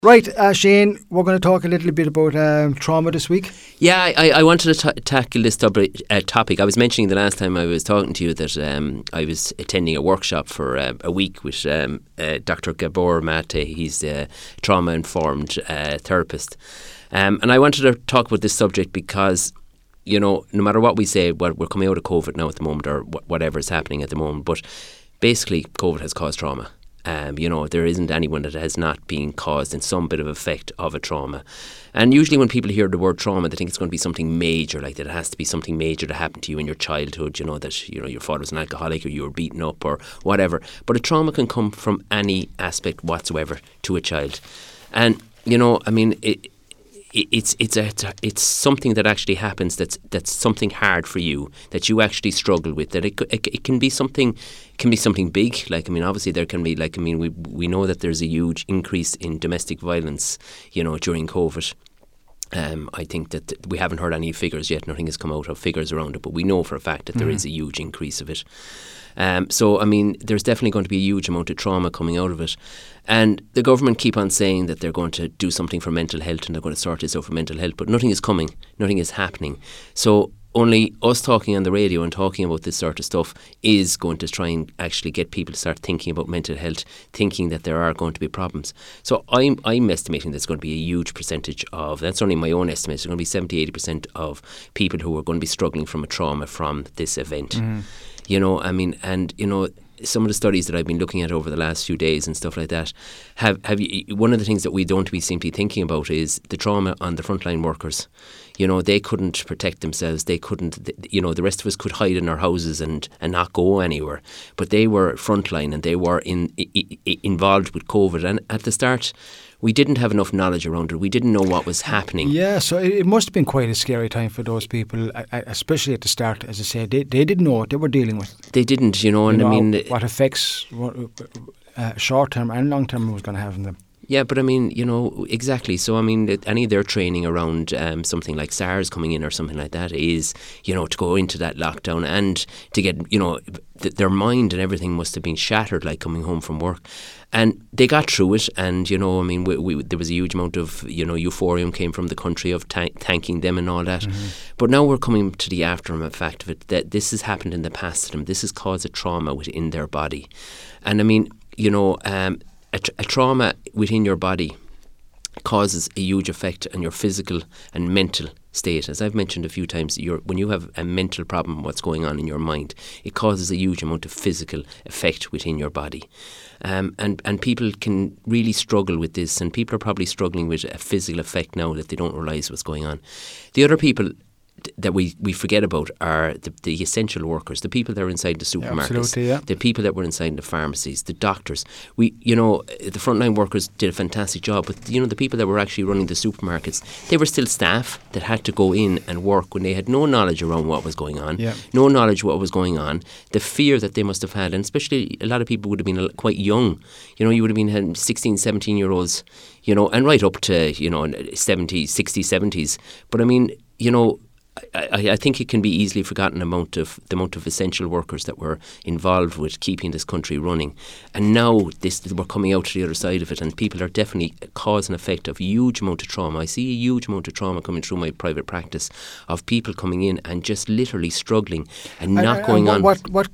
Right, Shane, we're going to talk a little bit about trauma this week. Yeah, I wanted to tackle this topic. I was mentioning the last time I was talking to you that I was attending a workshop for a week with Dr. Gabor Mate. He's a trauma-informed therapist. And I wanted to talk about this subject because, you know, no matter what we say, well, we're coming out of COVID now at the moment, or whatever is happening at the moment, but basically COVID has caused trauma. You know, there isn't anyone that has not been caused in some bit of effect of a trauma. And usually when people hear the word trauma, they think it's going to be something major, like that it has to be something major that happened to you in your childhood, you know, that, you know, your father was an alcoholic or you were beaten up or whatever. But a trauma can come from any aspect whatsoever to a child. And, you know, I mean, it's something that actually happens that's something hard for you, that you actually struggle with, that it can be something big. Like, I mean, obviously there can be, like, I mean, we know that there's a huge increase in domestic violence, you know, during COVID. I think that we haven't heard any figures yet. Nothing has come out of figures around it, but we know for a fact that there is a huge increase of it. So, I mean, there's definitely going to be a huge amount of trauma coming out of it. And the government keep on saying that they're going to do something for mental health and they're going to sort this out for mental health, but nothing is coming. Nothing is happening. So only us talking on the radio and talking about this sort of stuff is going to try and actually get people to start thinking about mental health, thinking that there are going to be problems. So I'm estimating there's going to be a huge percentage of, that's only my own estimate, there's going to be 70-80% of people who are going to be struggling from a trauma from this event. You know, I mean, and, you know, some of the studies that I've been looking at over the last few days and stuff like that, one of the things that we don't seem to be thinking about is the trauma on the frontline workers. You know, they couldn't protect themselves. They couldn't, you know, the rest of us could hide in our houses and not go anywhere. But they were frontline and they were involved with COVID. And at the start, we didn't have enough knowledge around it. We didn't know what was happening. Yeah, so it must have been quite a scary time for those people, especially at the start. As I said, they didn't know what they were dealing with. They didn't, you know, and I mean, what effects short term and long term was going to have on them. Yeah, but I mean, you know, exactly. So, I mean, any of their training around something like SARS coming in or something like that is, you know, to go into that lockdown and to get, you know, their mind and everything must have been shattered, like coming home from work. And they got through it. And, you know, I mean, there was a huge amount of, you know, euphorium came from the country of thanking them and all that. But now we're coming to the aftermath fact of it, that this has happened in the past to them. This has caused a trauma within their body. And, I mean, you know, a trauma within your body causes a huge effect on your physical and mental state. As I've mentioned a few times, when you have a mental problem, what's going on in your mind, it causes a huge amount of physical effect within your body. And people can really struggle with this, and people are probably struggling with a physical effect now that they don't realise what's going on. The other people that we forget about are the essential workers, the people that are inside the supermarkets, the people that were inside the pharmacies, the doctors. You know, the frontline workers did a fantastic job, but, you know, the people that were actually running the supermarkets, they were still staff that had to go in and work when they had no knowledge around what was going on, no knowledge what was going on, the fear that they must have had, and especially a lot of people would have been quite young. You know, you would have been 16, 17-year-olds, you know, and right up to, you know, 70s, 60s, 70s. But I mean, you know, I think it can be easily forgotten the amount of essential workers that were involved with keeping this country running. And now we're coming out to the other side of it, and people are definitely cause and effect of a huge amount of trauma. I see a huge amount of trauma coming through my private practice of people coming in and just literally struggling and not going on. What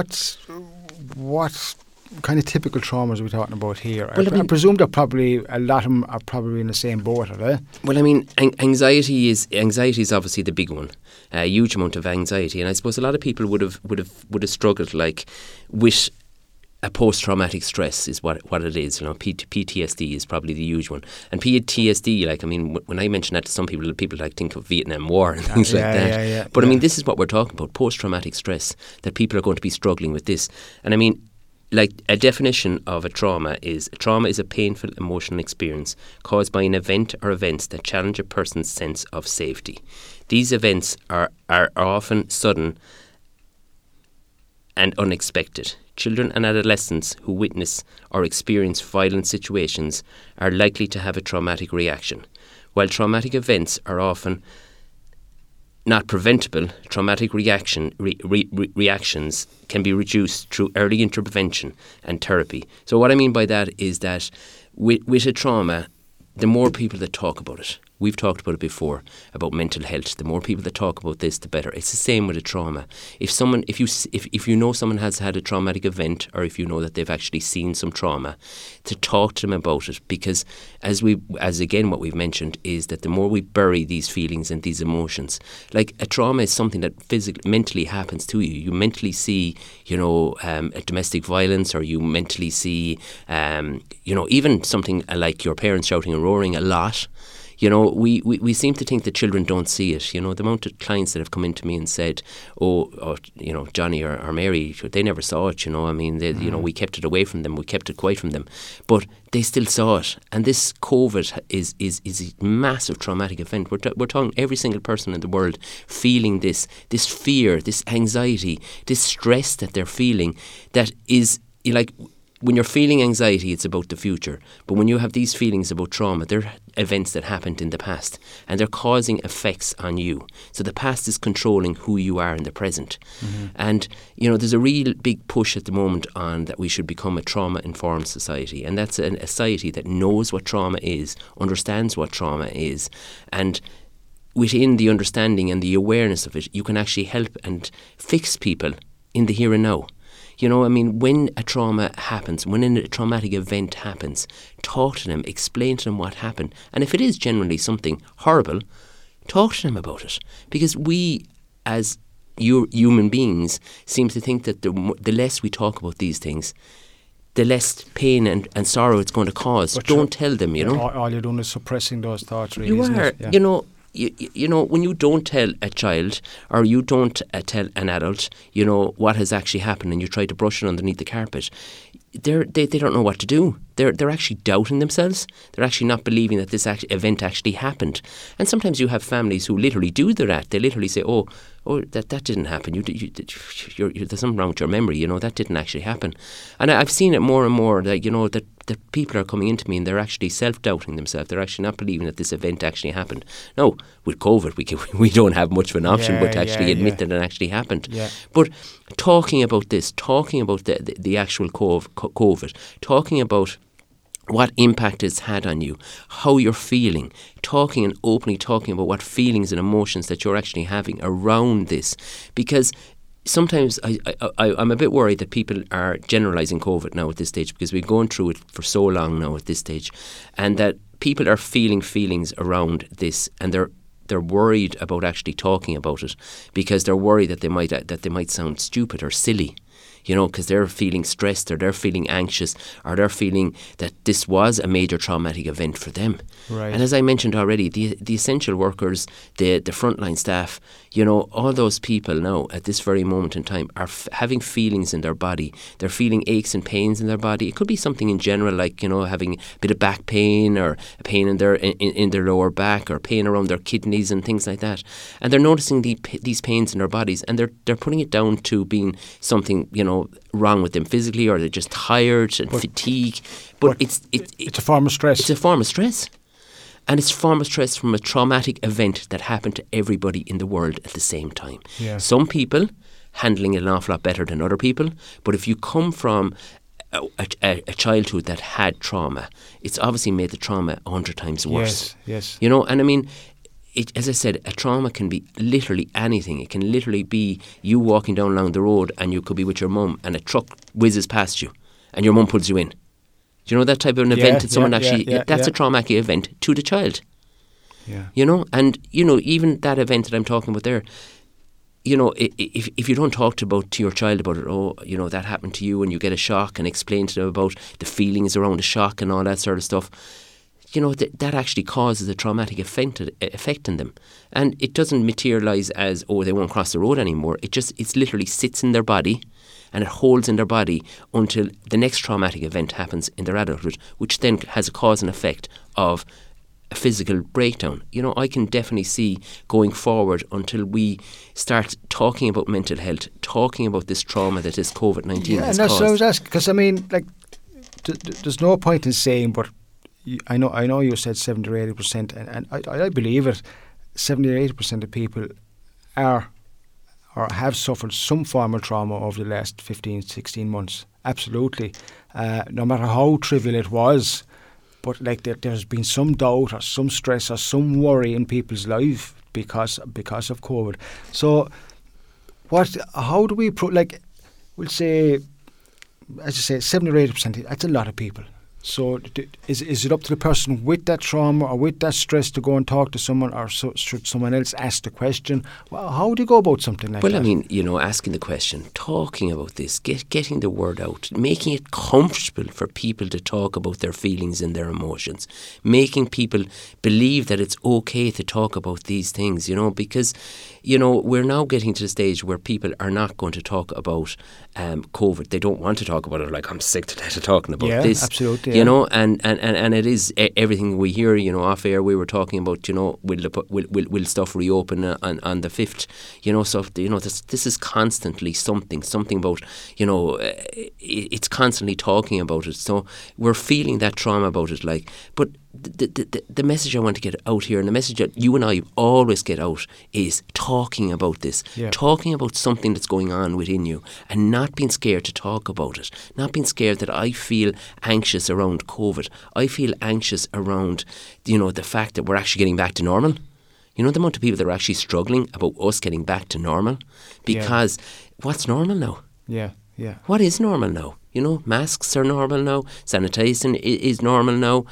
kind of typical traumas are we talking about here? Well, I presume that probably a lot of them are probably in the same boat, are they? Well, I mean, anxiety is obviously the big one. A huge amount of anxiety, and I suppose a lot of people would have struggled, like, with a post-traumatic stress is what it is. You know, PTSD is probably the huge one. And PTSD, like, I mean, when I mention that to some people like think of Vietnam War and things like that. But I mean, this is what we're talking about: post-traumatic stress. That people are going to be struggling with this, and I mean, like, a definition of a trauma is a painful emotional experience caused by an event or events that challenge a person's sense of safety. These events are often sudden and unexpected. Children and adolescents who witness or experience violent situations are likely to have a traumatic reaction. While traumatic events are often not preventable, traumatic reactions can be reduced through early intervention and therapy. So what I mean by that is that with a trauma, the more people that talk about it, we've talked about it before, about mental health, the more people that talk about this, the better. It's the same with a trauma. If you know someone has had a traumatic event, or if you know that they've actually seen some trauma, to talk to them about it, because as again what we've mentioned is that the more we bury these feelings and these emotions, like a trauma is something that mentally happens to you. You mentally see, a domestic violence, or you mentally see, even something like your parents shouting and roaring a lot. We seem to think that children don't see it. The amount of clients that have come into me and said, Johnny or Mary, they never saw it, we kept it away from them, we kept it quiet from them. But they still saw it. And this COVID is a massive traumatic event. We're talking every single person in the world feeling this fear, this anxiety, this stress that they're feeling, that is like... When you're feeling anxiety, it's about the future. But when you have these feelings about trauma, they're events that happened in the past, and they're causing effects on you. So the past is controlling who you are in the present. Mm-hmm. And, there's a real big push at the moment on that we should become a trauma-informed society. And that's a society that knows what trauma is, understands what trauma is, and within the understanding and the awareness of it, you can actually help and fix people in the here and now. When a trauma happens, when a traumatic event happens, talk to them, explain to them what happened. And if it is generally something horrible, talk to them about it. Because we, as human beings, seem to think that the less we talk about these things, the less pain and sorrow it's going to cause. But don't tell them, All you're doing is suppressing those thoughts, really, you isn't are, it? Yeah. When you don't tell a child, or you don't tell an adult, what has actually happened, and you try to brush it underneath the carpet, they don't know what to do. They're actually doubting themselves. They're actually not believing that this event actually happened. And sometimes you have families who literally do that. They literally say, "Oh, that didn't happen. There's something wrong with your memory. That didn't actually happen." And I've seen it more and more. That people are coming into me and they're actually self-doubting themselves. They're actually not believing that this event actually happened. Now, with COVID, we don't have much of an option but to actually admit that it actually happened. Yeah. But talking about this, talking about the actual COVID, talking about what impact it's had on you, how you're feeling, talking and openly talking about what feelings and emotions that you're actually having around this. Because sometimes I'm a bit worried that people are generalising COVID now at this stage, because we've gone through it for so long now at this stage, and that people are feeling feelings around this, and they're worried about actually talking about it, because they're worried that they might sound stupid or silly. Because they're feeling stressed, or they're feeling anxious, or they're feeling that this was a major traumatic event for them. Right. And as I mentioned already, the essential workers, the frontline staff, all those people now at this very moment in time are having feelings in their body. They're feeling aches and pains in their body. It could be something in general, like having a bit of back pain, or a pain in their lower back, or pain around their kidneys and things like that. And they're noticing these pains in their bodies, and they're putting it down to being something wrong with them physically, or they're just tired and fatigue. But it's a form of stress. It's a form of stress. And it's a form of stress from a traumatic event that happened to everybody in the world at the same time. Yeah. Some people handling it an awful lot better than other people. But if you come from a childhood that had trauma, it's obviously made the trauma 100 times worse. Yes. And as I said, a trauma can be literally anything. It can literally be you walking down along the road, and you could be with your mum, and a truck whizzes past you and your mum pulls you in. Do you know that type of an event that someone that's a traumatic event to the child. Yeah. And even that event that I'm talking about there, if you don't talk to your child about it, that happened to you, and you get a shock, and explain to them about the feelings around the shock and all that sort of stuff, that actually causes a traumatic effect in them. And it doesn't materialise as, they won't cross the road anymore. It literally sits in their body, and it holds in their body until the next traumatic event happens in their adulthood, which then has a cause and effect of a physical breakdown. I can definitely see going forward, until we start talking about mental health, talking about this trauma that this COVID-19 has caused. And that's what I was asking, because there's no point in saying, but I know you said 70 or 80%, and I believe it. 70 or 80% of people are or have suffered some form of trauma over the last 15, 16 months. Absolutely. No matter how trivial it was, but like there's been some doubt or some stress or some worry in people's life because of COVID. So, how do we we'll say, as you say, 70 or 80%? That's a lot of people. So is it up to the person with that trauma or with that stress to go and talk to someone, or should someone else ask the question? Well, how do you go about something like that? Well, I mean, asking the question, talking about this, getting the word out, making it comfortable for people to talk about their feelings and their emotions, making people believe that it's okay to talk about these things, because, we're now getting to the stage where people are not going to talk about COVID. They don't want to talk about it. Like, I'm sick to death of talking about this. Yeah, absolutely. And it is everything we hear, off air. We were talking about, will stuff reopen on the 5th? So, this is constantly something about, it's constantly talking about it. So we're feeling that trauma about it, but the message I want to get out here, and the message that you and I always get out, is talking about this, talking about something that's going on within you, and not being scared to talk about it, not being scared that I feel anxious around COVID. I feel anxious around, the fact that we're actually getting back to normal. The amount of people that are actually struggling about us getting back to normal, because what's normal now? Yeah. What is normal now? Masks are normal now. Sanitising is normal now.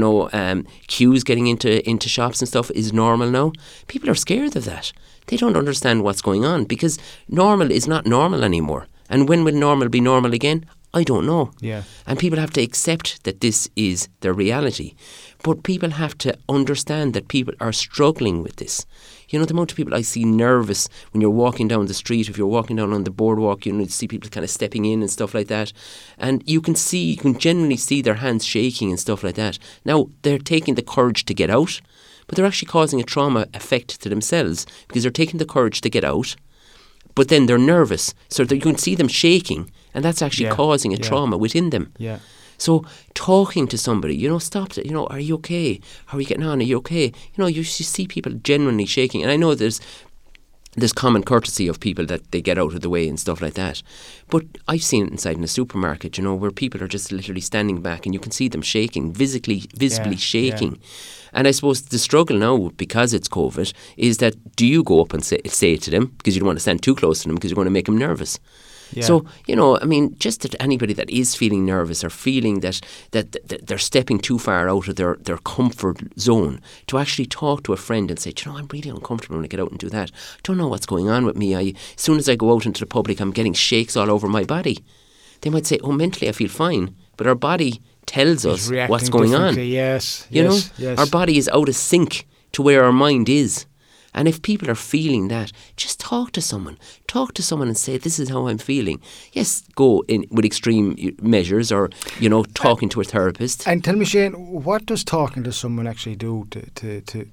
Queues getting into shops and stuff is normal now. People are scared of that. They don't understand what's going on, because normal is not normal anymore. And when will normal be normal again? I don't know. Yeah. And people have to accept that this is their reality. But people have to understand that people are struggling with this. The amount of people I see nervous when you're walking down the street, if you're walking down on the boardwalk, you see people kind of stepping in and stuff like that. And you can generally see their hands shaking and stuff like that. Now, they're taking the courage to get out, but they're actually causing a trauma effect to themselves, because they're taking the courage to get out, but then they're nervous. So that you can see them shaking, and that's actually causing a trauma within them. Yeah. So talking to somebody, stop it, are you okay? How are you getting on? Are you okay? You see people genuinely shaking. And I know there's common courtesy of people that they get out of the way and stuff like that. But I've seen it inside in a supermarket, where people are just literally standing back and you can see them shaking, visibly shaking. Yeah. And I suppose the struggle now, because it's COVID, is that do you go up and say it to them, because you don't want to stand too close to them because you're going to make them nervous. Yeah. So, just that anybody that is feeling nervous or feeling that they're stepping too far out of their comfort zone, to actually talk to a friend and say, I'm really uncomfortable when I get out and do that. I don't know what's going on with me. As soon as I go out into the public, I'm getting shakes all over my body. They might say, mentally I feel fine, but our body tells us what's going on. Yes. Our body is out of sync to where our mind is. And if people are feeling that, just talk to someone. Talk to someone and say, this is how I'm feeling. Yes, go in with extreme measures, or, talking to a therapist. And tell me, Shane, what does talking to someone actually do to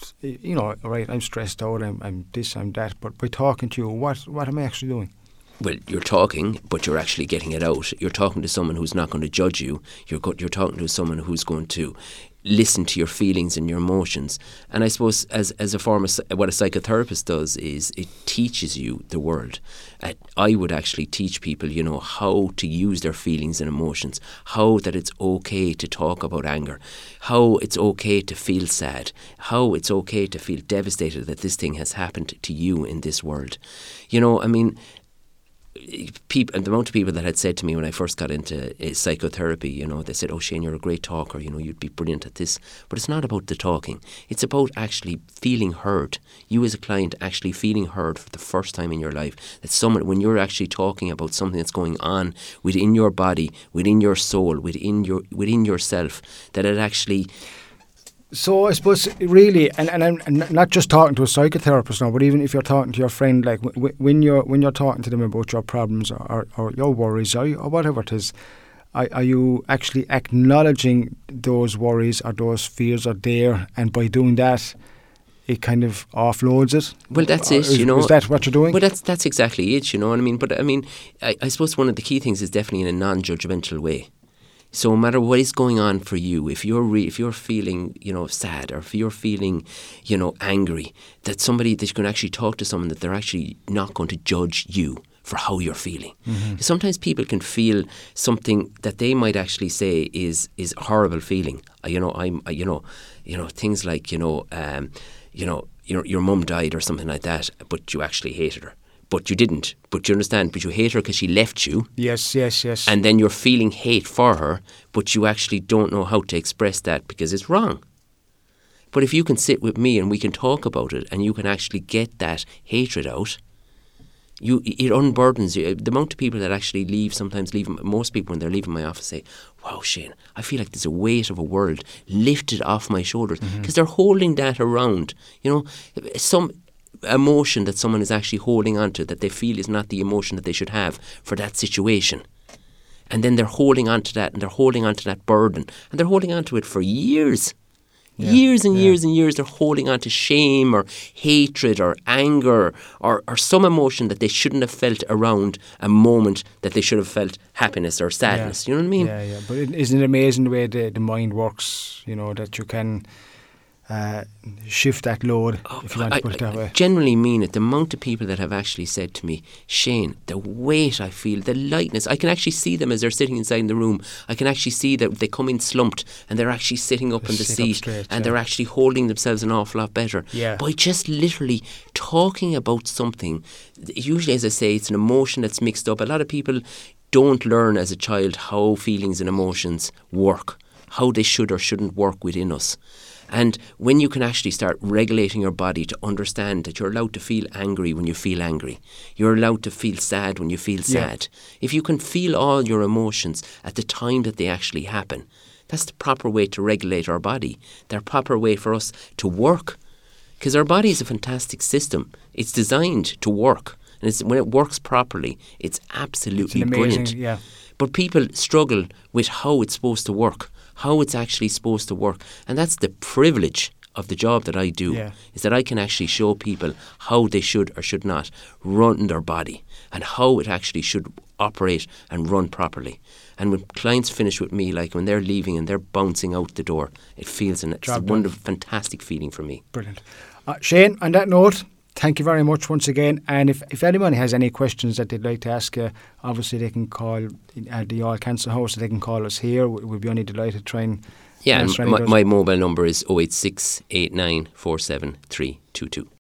right, I'm stressed out, I'm this, I'm that, but by talking to you, what am I actually doing? Well, you're talking, but you're actually getting it out. You're talking to someone who's not going to judge you. You're talking to someone who's going to listen to your feelings and your emotions. And I suppose as a form of what a psychotherapist does is it teaches you the world. I would actually teach people, how to use their feelings and emotions, how that it's okay to talk about anger, how it's okay to feel sad, how it's okay to feel devastated that this thing has happened to you in this world. People, and the amount of people that had said to me when I first got into psychotherapy, they said, "Oh, Shane, you're a great talker. You'd be brilliant at this." But it's not about the talking. It's about actually feeling heard. You as a client actually feeling heard for the first time in your life. That someone, when you're actually talking about something that's going on within your body, within your soul, within yourself, that it actually. So I suppose really, and I'm not just talking to a psychotherapist now, but even if you're talking to your friend, like when you're talking to them about your problems or your worries or whatever it is, are you actually acknowledging those worries or those fears are there, and by doing that, it kind of offloads it? Well, that's it, Is that what you're doing? Well, that's exactly it, what I mean? But I suppose one of the key things is definitely in a non-judgmental way. So no matter what is going on for you, if you're feeling, sad, or if you're feeling, angry, that you can actually talk to someone that they're actually not going to judge you for how you're feeling. Sometimes people can feel something that they might actually say is a horrible feeling. Things like your mum died or something like that, but you actually hated her. But you didn't. But you understand, but you hate her because she left you. Yes. And then you're feeling hate for her, but you actually don't know how to express that because it's wrong. But if you can sit with me and we can talk about it and you can actually get that hatred out, it unburdens you. The amount of people that actually most people when they're leaving my office say, wow, Shane, I feel like there's a weight of a world lifted off my shoulders because they're holding that around. Some emotion that someone is actually holding on to that they feel is not the emotion that they should have for that situation. And then they're holding on to that and they're holding on to that burden and they're holding on to it for years. Years and years and years they're holding on to shame or hatred or anger or some emotion that they shouldn't have felt around a moment that they should have felt happiness or sadness. You know what I mean? Yeah. But isn't it amazing the way the mind works, that you can shift that load, if you want to put it that way. I genuinely mean it. The amount of people that have actually said to me, Shane, the weight I feel, the lightness, I can actually see them as they're sitting inside in the room. I can actually see that they come in slumped and they're actually sitting up in the seat and they're actually holding themselves an awful lot better by just literally talking about something. Usually, as I say, it's an emotion that's mixed up. A lot of people don't learn as a child how feelings and emotions work, how they should or shouldn't work within us. And when you can actually start regulating your body to understand that you're allowed to feel angry when you feel angry, you're allowed to feel sad when you feel sad. If you can feel all your emotions at the time that they actually happen, that's the proper way to regulate our body. The proper way for us to work. Because our body is a fantastic system. It's designed to work. And when it works properly, it's absolutely brilliant. But people struggle with how it's supposed to work, how it's actually supposed to work. And that's the privilege of the job that I do, is that I can actually show people how they should or should not run their body and how it actually should operate and run properly. And when clients finish with me, like when they're leaving and they're bouncing out the door, it feels it's a wonderful, fantastic feeling for me. Brilliant. Shane, on that note, thank you very much once again. And if anyone has any questions that they'd like to ask you, obviously they can call at the All Cancer House. They can call us here. We'll be only delighted to try and answer any. My mobile number is 086 89 47 322.